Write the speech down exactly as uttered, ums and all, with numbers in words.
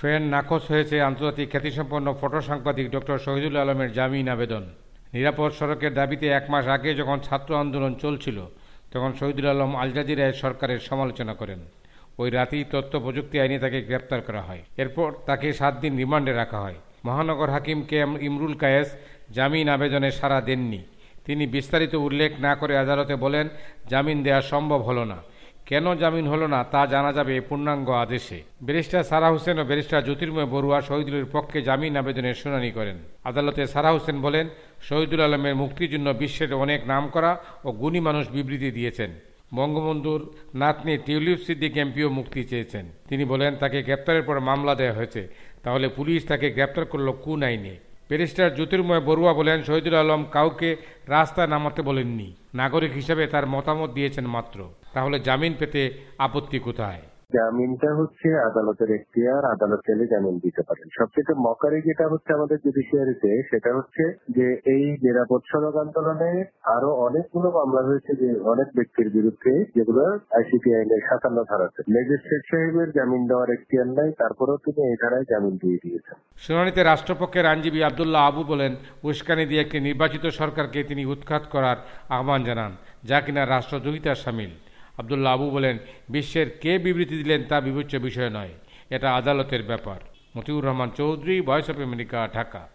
ফের নাকচ হয়েছে আন্তর্জাতিক খ্যাতিসম্পন্ন ফটো সাংবাদিক ডক্টর শহীদুল আলমের জামিন আবেদন। নিরাপদ সড়কের দাবিতে এক মাস আগে যখন ছাত্র আন্দোলন চলছিল, তখন শহীদুল আলম আল জাজিরায় সরকারের সমালোচনা করেন। ওই রাতেই তথ্য প্রযুক্তি আইনে তাকে গ্রেপ্তার করা হয়। এরপর তাকে সাত দিন রিমান্ডে রাখা হয়। মহানগর হাকিম কে এম ইমরুল কায়েস জামিন আবেদনে সাড়া দেননি। তিনি বিস্তারিত উল্লেখ না করে আদালতে বলেন, জামিন দেওয়া সম্ভব হলো না। কেন জামিন হলো না তা জানা যাবে পূর্ণাঙ্গ আদেশে। ব্যারিস্টার সারা হোসেন ও ব্যারিস্টার জ্যোতির্ময় বড়ুয়া শহীদুলের পক্ষে জামিন আবেদনের শুনানি করেন। আদালতে সারা হোসেন বলেন, শহীদুল আলমের মুক্তির জন্য বিশ্বের অনেক নামকরা ও গুণী মানুষ বিবৃতি দিয়েছেন। বঙ্গবন্ধুর নাতনি টিউলিপ সিদ্দিক এমপিও মুক্তি চেয়েছেন। তিনি বলেন, তাকে গ্রেপ্তারের পর মামলা দেওয়া হয়েছে, তাহলে পুলিশ তাকে গ্রেপ্তার করল কোন আইনে? ব্যারিস্টার জ্যোতির্ময় বড়ুয়া বলেন, শহীদুল আলম কাউকে রাস্তায় নামাতে বলেননি, নাগরিক হিসেবে তার মতামত দিয়েছেন মাত্র। তাহলে জামিন পেতে আপত্তি কোথায়? জামিনটা হচ্ছে আদালতের এখতিয়ার, আদালত চাইলে জামিন দিতে পারেন। সবচেয়ে মকারি যেটা হচ্ছে আমাদের জুডিশিয়ারিতে, সেটা হচ্ছে যে এই নিরাপদ সড়ক আন্দোলনে আরো অনেকগুলো মামলা হয়েছে যে অনেক ব্যক্তির বিরুদ্ধে, যেগুলো আইসিপি আইনের সাতান্ন ধারাতে। ম্যাজিস্ট্রেট সাহেবের জামিন দেওয়ার এখতিয়ার নাই, তারপরেও তিনি এই ধারায় জামিন দিয়ে দিয়েছেন। শুনানিতে রাষ্ট্রপক্ষের আইনজীবী আব্দুল্লাহ আবু বলেন, উস্কানি দিয়ে একটি নির্বাচিত সরকারকে তিনি উৎখাত করার আহ্বান জানান, যা কিনা রাষ্ট্রদ্রোহিতার শামিল। আব্দুল্লাহ আবু বলেন, বিশ্বের কে বিবৃতি দিলেন তা বিবেচ্য বিষয় নয়, এটা আদালতের ব্যাপার। Motiur Rahman Chowdhury, voice of America, Dhaka.